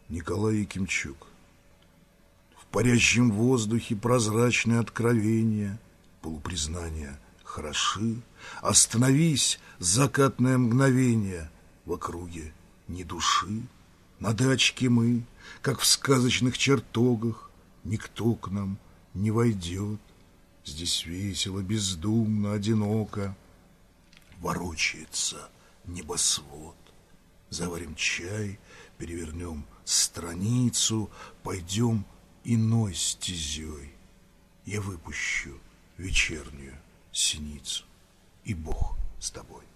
Николай Якимчук. В парящем воздухе прозрачные откровения, полупризнания хороши. Остановись, закатное мгновение, в округе ни души. На дачке мы, как в сказочных чертогах, никто к нам не войдет. Здесь весело, бездумно, одиноко ворочается небосвод. Заварим чай, перевернем страницу, пойдем иной стезей. Я выпущу вечернюю синицу, и Бог с тобой.